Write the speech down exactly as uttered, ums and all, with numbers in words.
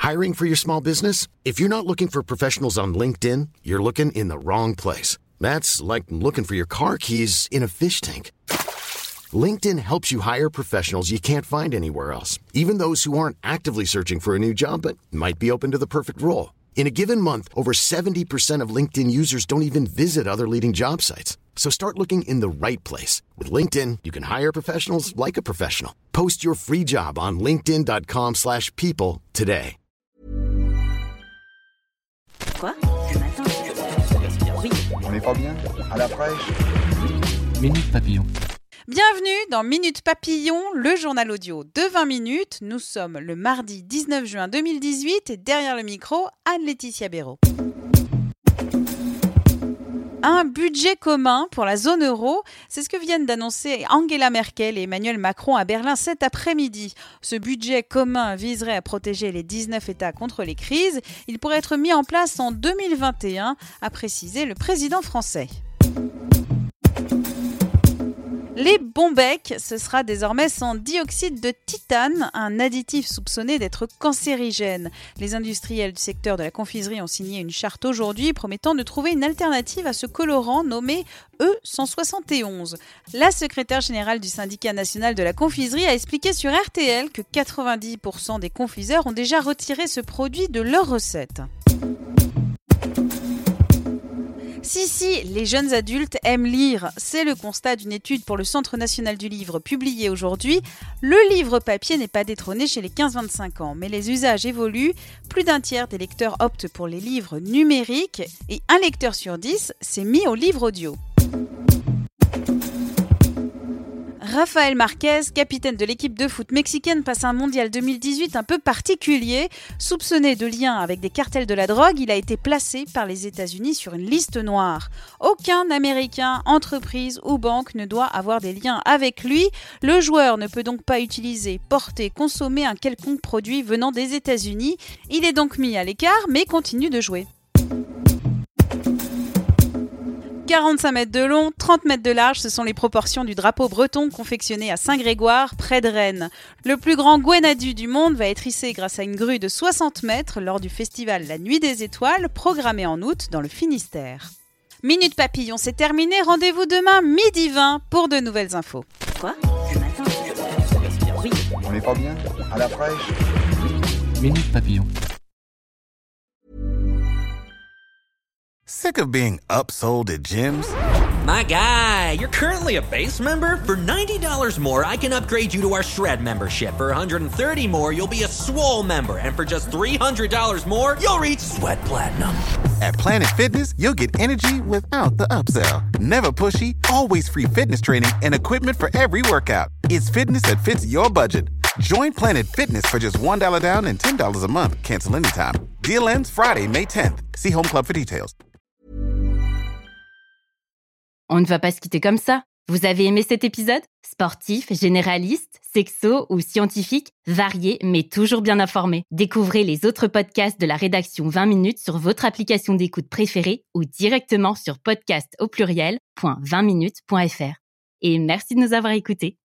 Hiring for your small business? If you're not looking for professionals on LinkedIn, you're looking in the wrong place. That's like looking for your car keys in a fish tank. LinkedIn helps you hire professionals you can't find anywhere else, even those who aren't actively searching for a new job but might be open to the perfect role. In a given month, over seventy percent of LinkedIn users don't even visit other leading job sites. So start looking in the right place. With LinkedIn, you can hire professionals like a professional. Post your free job on linkedin.com slash people today. Quoi? Ce matin? Oui. On n'est pas bien? À la fraîche? Minute Papillon. Bienvenue dans Minute Papillon, le journal audio de vingt minutes. Nous sommes le mardi dix-neuf juin deux mille dix-huit et derrière le micro, Anne-Laetitia Béraud. Un budget commun pour la zone euro, c'est ce que viennent d'annoncer Angela Merkel et Emmanuel Macron à Berlin cet après-midi. Ce budget commun viserait à protéger les dix-neuf États contre les crises. Il pourrait être mis en place en deux mille vingt et un, a précisé le président français. Les bons becs, ce sera désormais sans dioxyde de titane, un additif soupçonné d'être cancérigène. Les industriels du secteur de la confiserie ont signé une charte aujourd'hui promettant de trouver une alternative à ce colorant nommé E cent soixante et onze. La secrétaire générale du syndicat national de la confiserie a expliqué sur R T L que quatre-vingt-dix pour cent des confiseurs ont déjà retiré ce produit de leurs recettes. Si, si, les jeunes adultes aiment lire. C'est le constat d'une étude pour le Centre national du livre publiée aujourd'hui. Le livre papier n'est pas détrôné chez les quinze vingt-cinq ans, mais les usages évoluent. Plus d'un tiers des lecteurs optent pour les livres numériques et un lecteur sur dix s'est mis au livre audio. Rafael Marquez, capitaine de l'équipe de foot mexicaine, passe un mondial deux mille dix-huit un peu particulier. Soupçonné de liens avec des cartels de la drogue, il a été placé par les États-Unis sur une liste noire. Aucun Américain, entreprise ou banque ne doit avoir des liens avec lui. Le joueur ne peut donc pas utiliser, porter, consommer un quelconque produit venant des États-Unis. Il est donc mis à l'écart, mais continue de jouer. quarante-cinq mètres de long, trente mètres de large, ce sont les proportions du drapeau breton confectionné à Saint-Grégoire, près de Rennes. Le plus grand Gwenadu du monde va être hissé grâce à une grue de soixante mètres lors du festival La Nuit des Étoiles, programmé en août dans le Finistère. Minute Papillon, c'est terminé. Rendez-vous demain midi vingt pour de nouvelles infos. Quoi? Ce matin? Oui. On n'est pas bien? À la fraîche? Minute Papillon. Sick of being upsold at gyms? My guy, you're currently a base member? For ninety dollars more, I can upgrade you to our Shred membership. For one hundred thirty dollars more, you'll be a Swole member. And for just three hundred dollars more, you'll reach Sweat Platinum. At Planet Fitness, you'll get energy without the upsell. Never pushy, always free fitness training and equipment for every workout. It's fitness that fits your budget. Join Planet Fitness for just one dollar down and ten dollars a month. Cancel anytime. Deal ends Friday, May tenth. See Home Club for details. On ne va pas se quitter comme ça. Vous avez aimé cet épisode? Sportif, généraliste, sexo ou scientifique, varié mais toujours bien informé. Découvrez les autres podcasts de la rédaction vingt minutes sur votre application d'écoute préférée ou directement sur podcast au pluriel point vingt minutes point f r. Et merci de nous avoir écoutés.